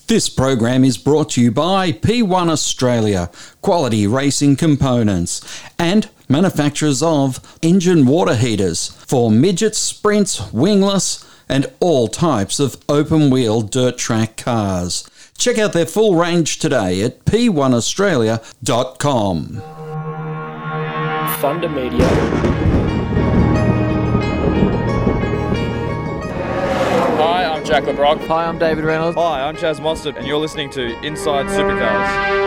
This program is brought to you by P1 Australia, quality racing components, and manufacturers of engine water heaters for midgets, sprints, wingless, and all types of open-wheel dirt track cars. Check out their full range today at p1australia.com. Thunder Media. Hi, I'm Jack LeBrock. Hi, I'm David Reynolds. Hi, I'm Chaz Mostert, and you're listening to Inside Supercars.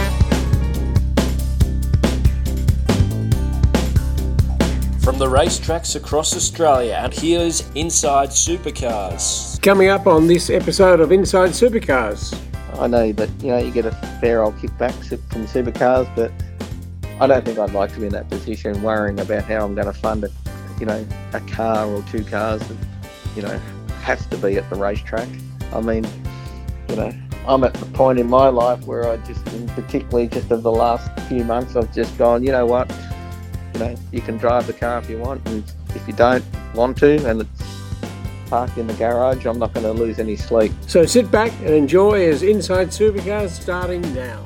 From the racetracks across Australia, and here's Inside Supercars. Coming up on this episode of Inside Supercars. I know that, you get a fair old kickback from supercars, but I don't think I'd like to be in that position worrying about how I'm going to fund a car or two cars that, has to be at the racetrack. I mean, I'm at the point in my life where I just, particularly just of the last few months, I've just gone, you know what, you can drive the car if you want, and if you don't want to and it's parked in the garage, I'm not going to lose any sleep. So sit back and enjoy as Inside Supercars starting now.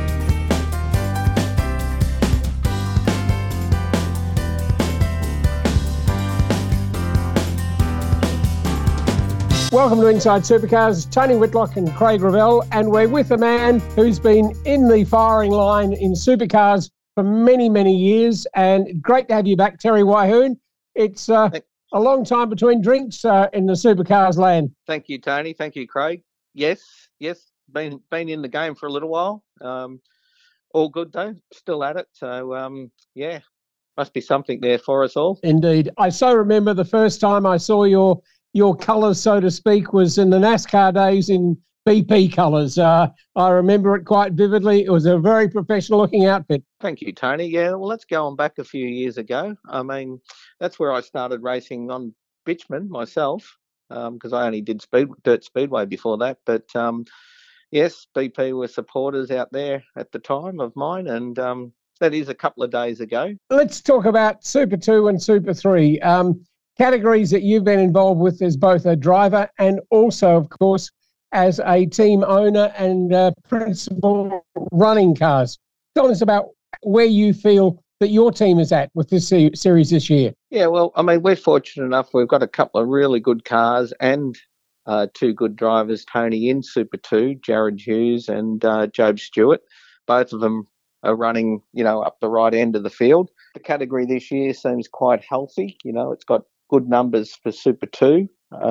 Welcome to Inside Supercars. Tony Whitlock and Craig Revell, and we're with a man who's been in the firing line in supercars for many, many years, and great to have you back, Terry Wyhoon. It's a long time between drinks in the supercars land. Thank you, Tony. Thank you, Craig. Yes, been in the game for a little while. All good though, still at it. So, must be something there for us all. Indeed. I so remember the first time I saw your colours, so to speak, was in the NASCAR days in BP colours. I remember it quite vividly. It was a very professional-looking outfit. Thank you, Tony. Yeah, well, let's go on back a few years ago. I mean, that's where I started racing on bitumen myself, because I only did dirt speedway before that. But, yes, BP were supporters out there at the time of mine, and that is a couple of days ago. Let's talk about Super 2 and Super 3. Categories that you've been involved with as both a driver and also, of course, as a team owner and principal running cars. Tell us about where you feel that your team is at with this series this year. Yeah, well, I mean, we're fortunate enough. We've got a couple of really good cars and two good drivers, Tony in Super 2, Jared Hughes and Job Stewart. Both of them are running, up the right end of the field. The category this year seems quite healthy. It's got good numbers for Super 2.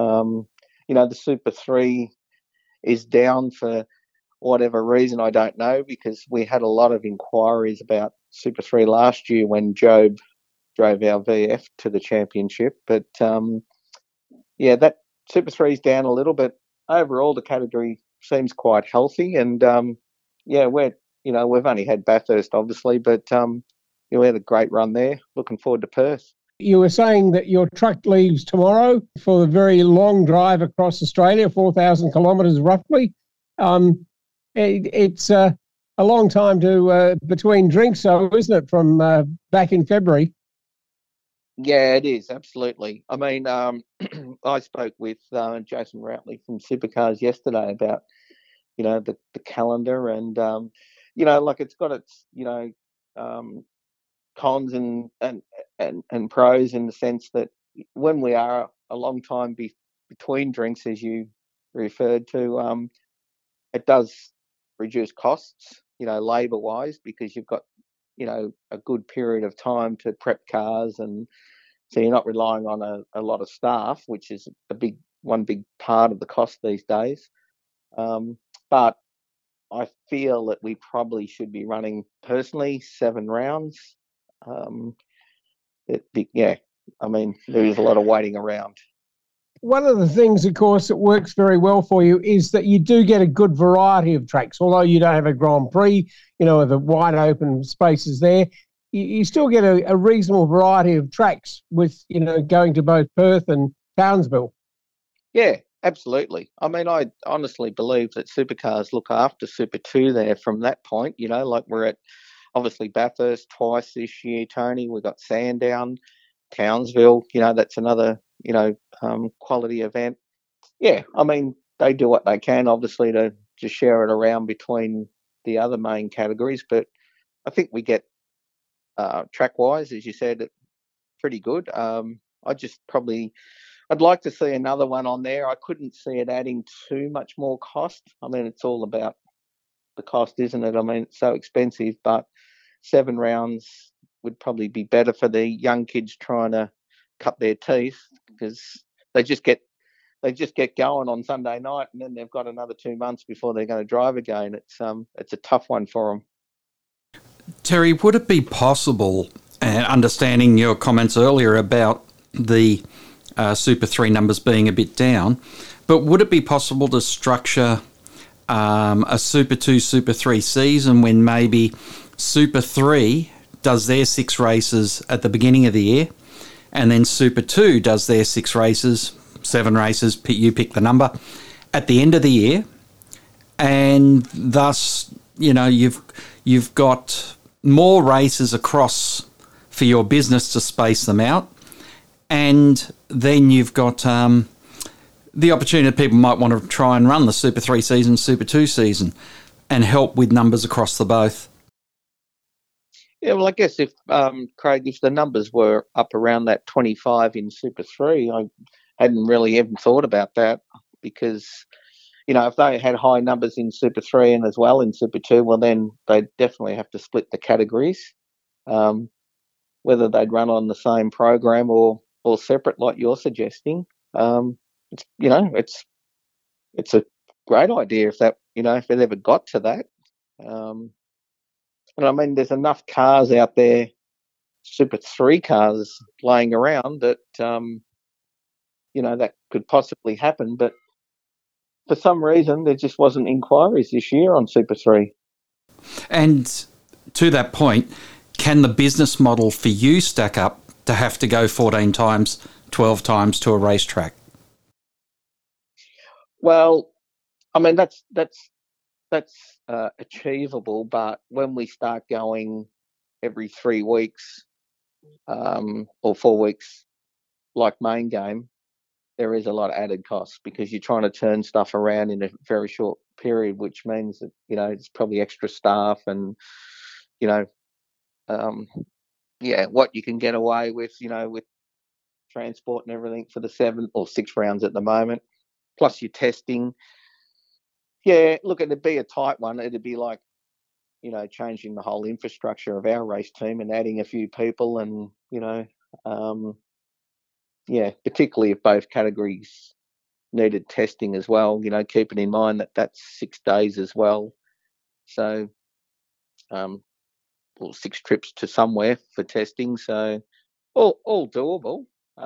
The Super 3 is down for whatever reason, I don't know, because we had a lot of inquiries about Super 3 last year when Job drove our VF to the championship. But, that Super 3 is down a little, but overall the category seems quite healthy. And, we've only had Bathurst, obviously, but we had a great run there. Looking forward to Perth. You were saying that your truck leaves tomorrow for a very long drive across Australia, 4,000 kilometres roughly. It's a long time to between drinks, so isn't it, from back in February? Yeah, it is, absolutely. I mean, I spoke with Jason Routley from Supercars yesterday about, the calendar and, it's got its, cons and pros in the sense that when we are a long time between drinks, as you referred to, it does reduce costs, labour wise, because you've got, a good period of time to prep cars, and so you're not relying on a lot of staff, which is one big part of the cost these days. But I feel that we probably should be running personally 7 rounds. There is a lot of waiting around. One of the things, of course, that works very well for you is that you do get a good variety of tracks. Although you don't have a Grand Prix, with the wide open spaces there, you still get a reasonable variety of tracks with, going to both Perth and Townsville. Yeah, absolutely. I mean, I honestly believe that Supercars look after Super 2 there from that point, like we're at obviously Bathurst twice this year, Tony. We've got Sandown, Townsville, that's another, quality event. Yeah, I mean, they do what they can, obviously, to just share it around between the other main categories. But I think we get track-wise, as you said, pretty good. I'd like to see another one on there. I couldn't see it adding too much more cost. I mean, it's all about the cost, isn't it? I mean, it's so expensive, but 7 rounds would probably be better for the young kids trying to cut their teeth, because they just get going on Sunday night, and then they've got another 2 months before they're going to drive again. It's a tough one for them. Terry, would it be possible, understanding your comments earlier about the Super 3 numbers being a bit down, but would it be possible to structure a Super 2, Super 3 season when maybe Super 3 does their 6 races at the beginning of the year, and then Super 2 does their 6 races, 7 races, you pick the number, at the end of the year, and thus, you've got more races across for your business to space them out, and then you've got the opportunity people might want to try and run the Super 3 season, Super 2 season, and help with numbers across the both. Yeah, well, I guess if, Craig, if the numbers were up around that 25 in Super 3, I hadn't really even thought about that, because, if they had high numbers in Super 3 and as well in Super 2, well, then they'd definitely have to split the categories, whether they'd run on the same program or separate, like you're suggesting. It's a great idea if that, if it ever got to that. And I mean, there's enough cars out there, Super 3 cars laying around that, that could possibly happen. But for some reason, there just wasn't inquiries this year on Super 3. And to that point, can the business model for you stack up to have to go 14 times, 12 times to a racetrack? Well, I mean, that's achievable, but when we start going every 3 weeks or 4 weeks, like main game, there is a lot of added costs, because you're trying to turn stuff around in a very short period, which means that it's probably extra staff and what you can get away with, with transport and everything for the 7 or 6 rounds at the moment, plus your testing. Yeah, look, it'd be a tight one. It'd be like, changing the whole infrastructure of our race team and adding a few people, and, particularly if both categories needed testing as well, keeping in mind that that's 6 days as well. So, 6 trips to somewhere for testing. So, all doable.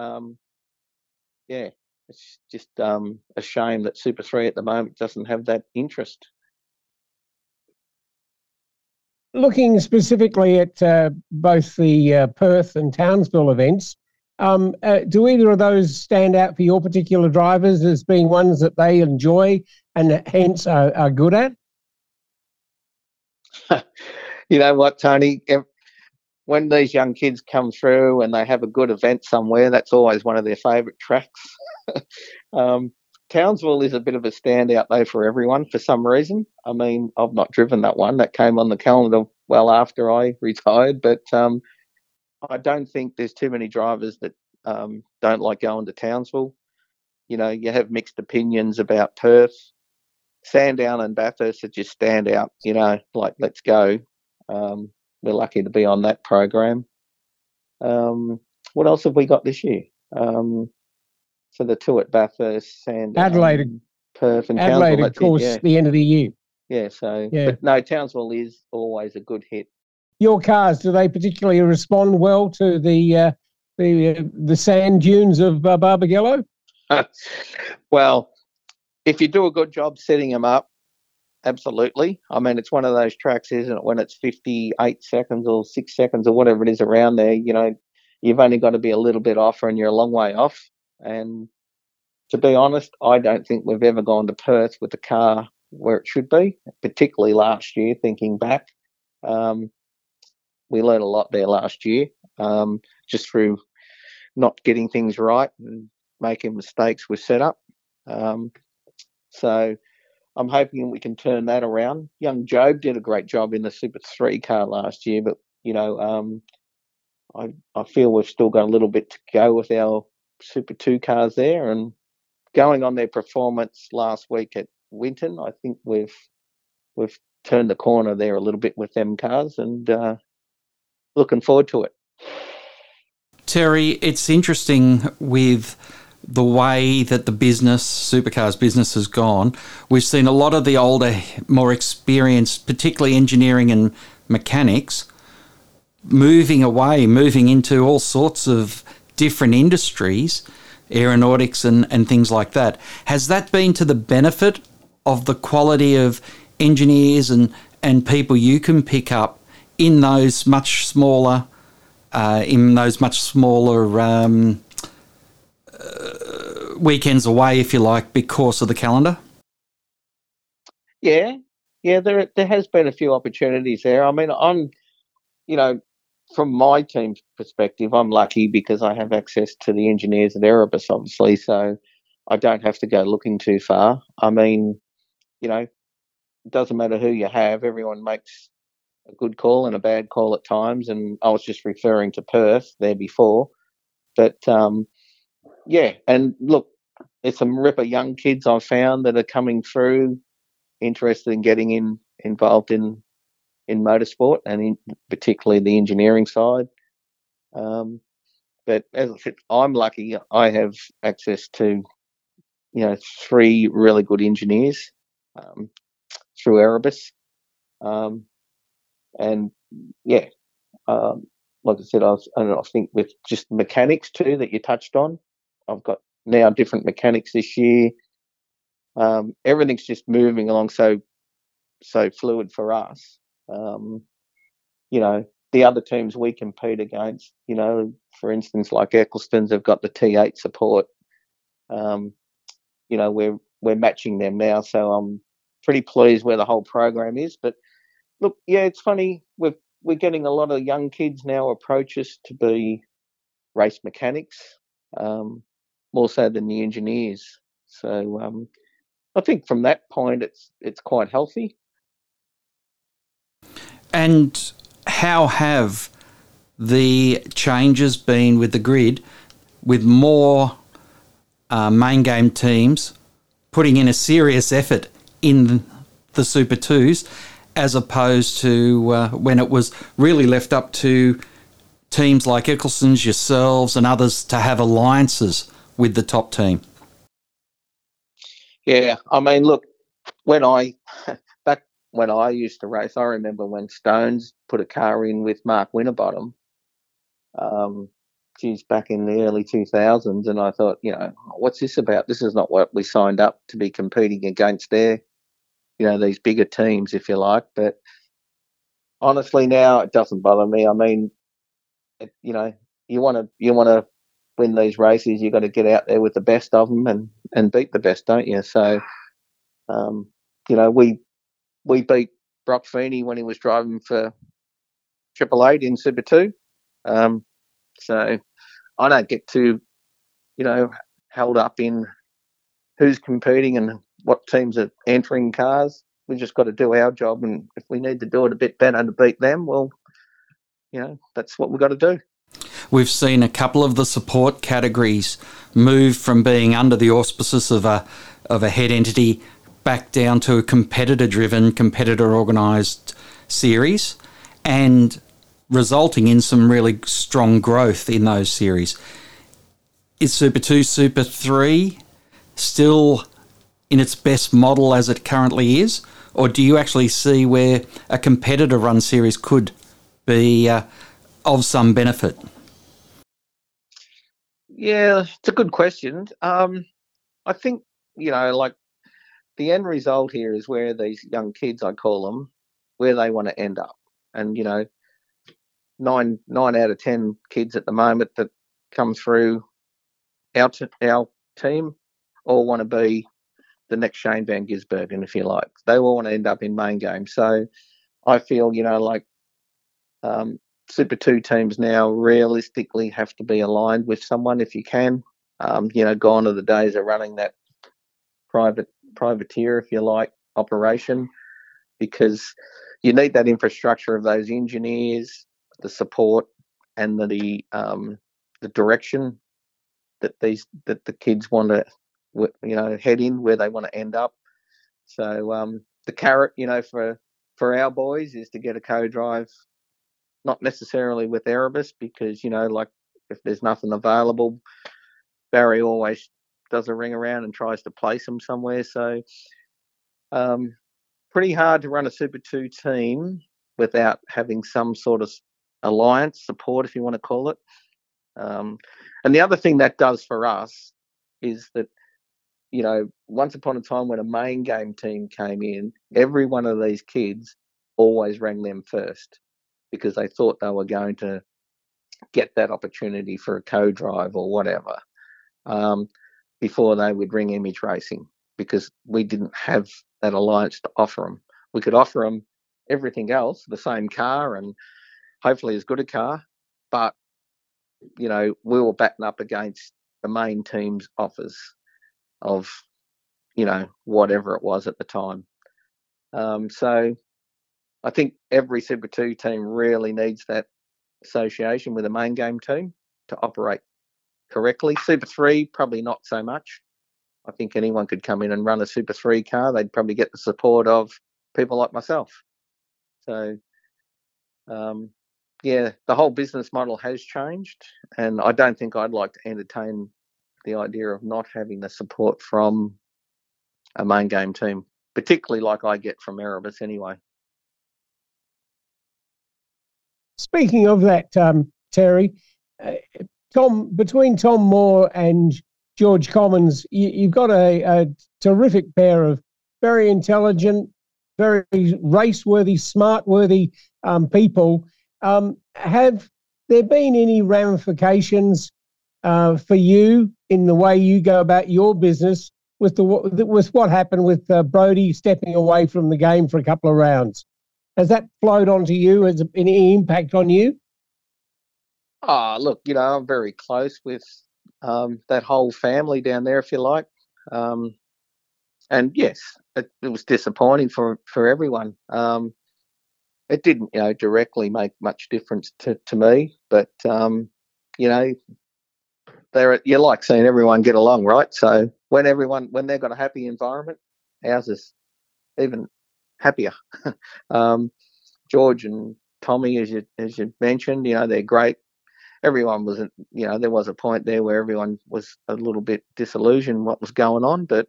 It's just a shame that Super 3 at the moment doesn't have that interest. Looking specifically at both the Perth and Townsville events, do either of those stand out for your particular drivers as being ones that they enjoy and hence are good at? You know what, Tony? When these young kids come through and they have a good event somewhere, that's always one of their favourite tracks. Townsville is a bit of a standout, though, for everyone for some reason. I mean, I've not driven that one. That came on the calendar well after I retired, but I don't think there's too many drivers that don't like going to Townsville. You have mixed opinions about Perth. Sandown and Bathurst are just stand out, like, let's go. We're lucky to be on that program. What else have we got this year? So the 2 at Bathurst, Sandown, Adelaide, Perth, and Adelaide, Townsville. of course, the end of the year. Yeah, but no, Townsville is always a good hit. Your cars, do they particularly respond well to the sand dunes of Barbagallo? Well, if you do a good job setting them up, absolutely. I mean, it's one of those tracks, isn't it? When it's 58 seconds or 6 seconds or whatever it is around there, you've only got to be a little bit off and you're a long way off. And to be honest, I don't think we've ever gone to Perth with the car where it should be, particularly last year, thinking back. We learned a lot there last year, just through not getting things right and making mistakes with setup. So I'm hoping we can turn that around. Young Job did a great job in the Super 3 car last year, but, I feel we've still got a little bit to go with our Super 2 cars there. And going on their performance last week at Winton, I think we've turned the corner there a little bit with them cars, and looking forward to it. Terry, it's interesting with the way that the supercars business has gone. We've seen a lot of the older, more experienced, particularly engineering and mechanics, moving into all sorts of different industries, aeronautics and things like that. Has that been to the benefit of the quality of engineers and people you can pick up in those much smaller weekends away, if you like, because of the calendar? Yeah, there has been a few opportunities there. I mean, from my team's perspective, I'm lucky because I have access to the engineers at Erebus, obviously, so I don't have to go looking too far. I mean, it doesn't matter who you have, everyone makes a good call and a bad call at times, and I was just referring to Perth there before. But, and look, there's some ripper young kids I've found that are coming through, interested in getting involved in motorsport and particularly the engineering side. But as I said, I'm lucky. I have access to, 3 really good engineers through Erebus. Like I said, I think with just mechanics too that you touched on, I've got now different mechanics this year. Everything's just moving along so fluid for us. The other teams we compete against, for instance, like Eccleston's have got the T8 support. We're matching them now, so I'm pretty pleased where the whole program is. But look, it's funny, we're getting a lot of young kids now approach us to be race mechanics, more so than the engineers. So I think from that point, it's quite healthy. And how have the changes been with the grid, with more main game teams putting in a serious effort in the Super 2s, as opposed to when it was really left up to teams like Eccleston's, yourselves and others to have alliances with the top team? Yeah, I mean, look, when I used to race, I remember when Stones put a car in with Mark Winterbottom, back in the early 2000s, and I thought, what's this about? This is not what we signed up to be competing against there. These bigger teams, if you like. But honestly, now it doesn't bother me. I mean, you want to win these races, you got to get out there with the best of them and beat the best, don't you? So, we beat Brock Feeney when he was driving for Triple Eight in Super 2. So I don't get too, held up in who's competing and what teams are entering cars. We just got to do our job, and if we need to do it a bit better to beat them, well, that's what we've got to do. We've seen a couple of the support categories move from being under the auspices of a head entity back down to a competitor-driven, competitor-organised series, and resulting in some really strong growth in those series. Is Super 2, Super 3 still in its best model as it currently is? Or do you actually see where a competitor-run series could be of some benefit? Yeah, it's a good question. I think, like the end result here is where these young kids, I call them, where they want to end up. And, 9 out of 10 kids at the moment that come through our team all want to be the next Shane Van Gisbergen, if you like. They all want to end up in main game. So I feel, Super 2 teams now realistically have to be aligned with someone if you can. Gone are the days of running that privateer, if you like, operation, because you need that infrastructure of those engineers, the support, and the direction that the kids want to, head in, where they want to end up. So the carrot, for our boys is to get a co-drive, not necessarily with Erebus, because, like if there's nothing available, Barry always does a ring around and tries to place them somewhere. So pretty hard to run a Super 2 team without having some sort of alliance support, if you want to call it. And the other thing that does for us is that, once upon a time when a main game team came in, every one of these kids always rang them first, because they thought they were going to get that opportunity for a co-drive or whatever, before they would ring Image Racing, because we didn't have that alliance to offer them. We could offer them everything else, the same car and hopefully as good a car, but, we were batting up against the main team's offers of, whatever it was at the time. So I think every Super 2 team really needs that association with a main game team to operate correctly. Super 3, probably not so much. I think anyone could come in and run a Super 3 car. They'd probably get the support of people like myself. So, the whole business model has changed, and I don't think I'd like to entertain the idea of not having the support from a main game team, particularly like I get from Erebus anyway. Speaking of that, Terry, between Tom Moore and George Commons, you've got a terrific pair of very intelligent, very race-worthy, smart-worthy people. Have there been any ramifications for you in the way you go about your business with what happened with Brodie stepping away from the game for a couple of rounds? Has that flowed onto you? Has it been any impact on you? Oh, look, I'm very close with that whole family down there, if you like. And yes, it was disappointing for everyone. It didn't, directly make much difference to me, but you like seeing everyone get along, right? So when they've got a happy environment, ours is even happier. George and Tommy, as you mentioned, they're great. Everyone was, there was a point there where everyone was a little bit disillusioned what was going on, but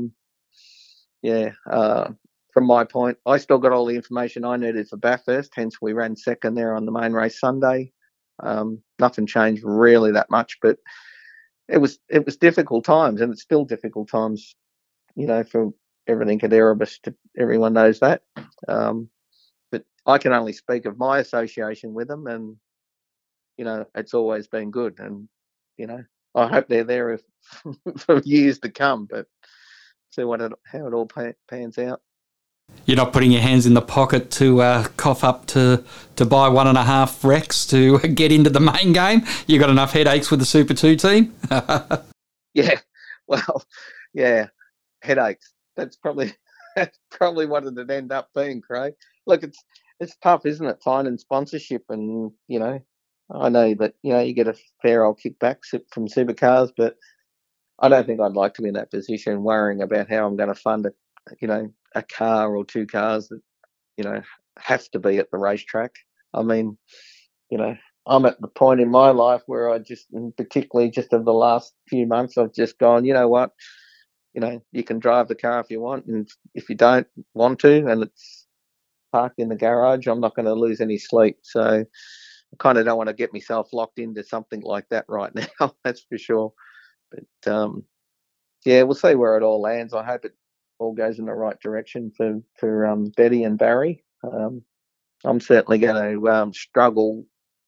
from my point, I still got all the information I needed for Bathurst, hence we ran second there on the main race Sunday. Nothing changed really that much, but it was difficult times, and it's still difficult times, for everything at Erebus. Everyone knows that. But I can only speak of my association with them, and, it's always been good. And, I hope they're there for years to come, but see how it all pans out. You're not putting your hands in the pocket to cough up to buy 1.5 Rex to get into the main game? You got enough headaches with the Super 2 team? Yeah, well, yeah, headaches. That's probably what it'd end up being, Craig. Look, it's tough, isn't it, finding sponsorship, and I know that you get a fair old kickback from supercars, but I don't think I'd like to be in that position, worrying about how I'm going to fund a car or two cars that, have to be at the racetrack. I mean, I'm at the point in my life where I just, and particularly just over the last few months, I've just gone, you know what, you can drive the car if you want, and if you don't want to and it's parked in the garage, I'm not going to lose any sleep. So I kind of don't want to get myself locked into something like that right now, that's for sure. But we'll see where it all lands. I hope it all goes in the right direction for Betty and Barry. I'm certainly going to struggle,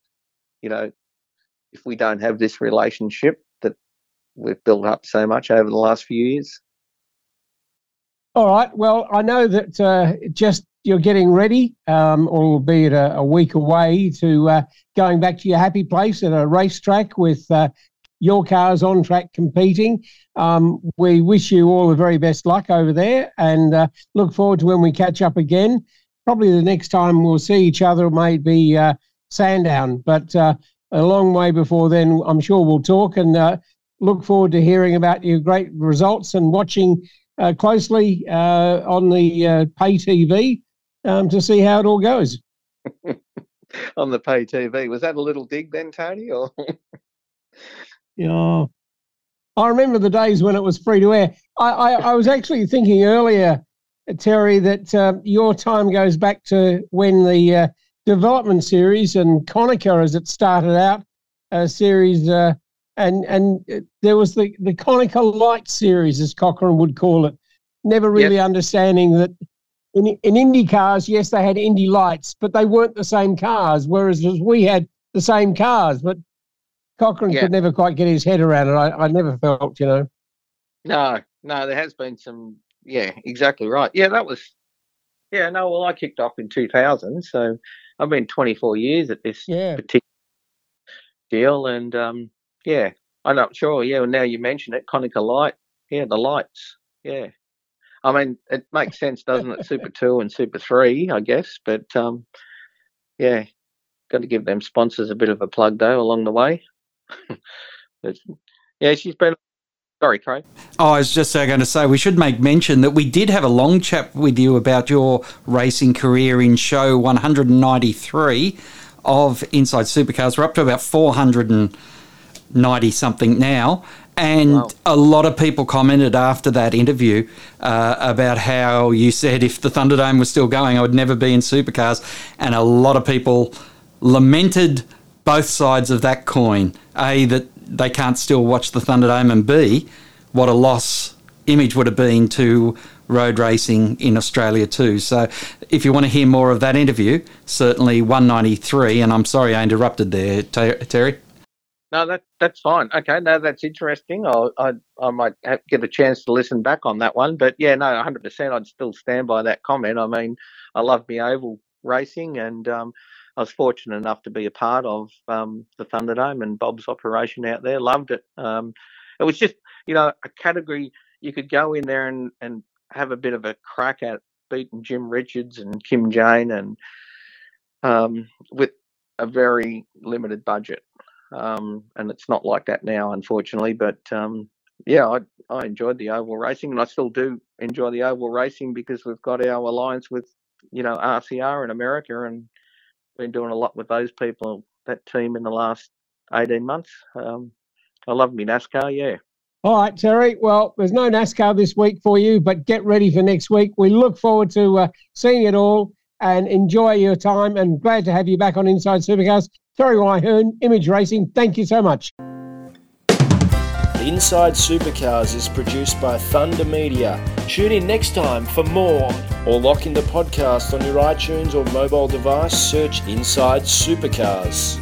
if we don't have this relationship that we've built up so much over the last few years. All right. Well, I know that just you're getting ready, albeit a week away, to going back to your happy place at a racetrack with your car's on track competing. We wish you all the very best luck over there, and look forward to when we catch up again. Probably the next time we'll see each other may be Sandown, but a long way before then, I'm sure we'll talk, and look forward to hearing about your great results and watching closely on the pay TV to see how it all goes. On the pay TV. Was that a little dig then, Tony? Or Yeah, I remember the days when it was free to air. I was actually thinking earlier, Terry, that your time goes back to when the development series and Konica, as it started out, series, and there was the Konica Light series, as Cochrane would call it. Never really understanding that in Indy cars, yes, they had Indy Lights, but they weren't the same cars, whereas we had the same cars, but Cochrane could never quite get his head around it. I never felt, No, there has been some, exactly right. Yeah, that was, well, I kicked off in 2000, so I've been 24 years at this particular deal, and I'm not sure. Yeah, well, now you mention it, Konica Light, the lights, I mean, it makes sense, doesn't it? Super 2 and Super 3, I guess, but got to give them sponsors a bit of a plug though along the way. She's been. Sorry, Craig. Oh, I was just going to say, we should make mention that we did have a long chat with you about your racing career in show 193 of Inside Supercars. We're up to about 490-something now. And a lot of people commented after that interview about how you said if the Thunderdome was still going, I would never be in supercars. And a lot of people lamented both sides of that coin. A, that they can't still watch the Thunderdome, and B, what a loss image would have been to road racing in Australia too. So if you want to hear more of that interview, certainly 193, and I'm sorry I interrupted there, Terry. No, that's fine. Okay, no, that's interesting. I might get a chance to listen back on that one. But 100%, I'd still stand by that comment. I mean, I love my oval racing, and I was fortunate enough to be a part of the Thunderdome and Bob's operation out there. Loved it. It was just, a category you could go in there and have a bit of a crack at beating Jim Richards and Kim Jane, and with a very limited budget. And it's not like that now, unfortunately. But I enjoyed the oval racing, and I still do enjoy the oval racing because we've got our alliance with, RCR in America, and been doing a lot with those people, that team, in the last 18 months. I love me NASCAR, All right, Terry. Well, there's no NASCAR this week for you, but get ready for next week. We look forward to seeing it all, and enjoy your time, and glad to have you back on Inside Supercars. Terry Wyhern, Image Racing, thank you so much. Inside Supercars is produced by Thunder Media. Tune in next time for more, or lock in the podcast on your iTunes or mobile device. Search Inside Supercars.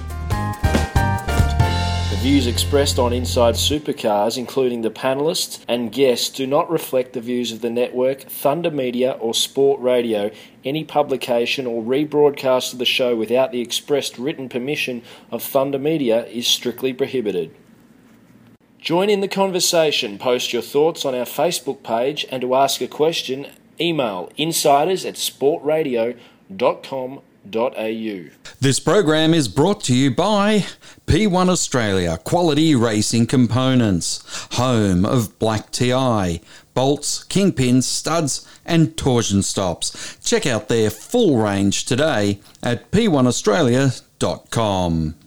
The views expressed on Inside Supercars, including the panellists and guests, do not reflect the views of the network, Thunder Media or Sport Radio. Any publication or rebroadcast of the show without the expressed written permission of Thunder Media is strictly prohibited. Join in the conversation. Post your thoughts on our Facebook page, and to ask a question, email insiders@sportradio.com.au. This program is brought to you by P1 Australia, quality racing components, home of Black TI, bolts, kingpins, studs and torsion stops. Check out their full range today at p1australia.com.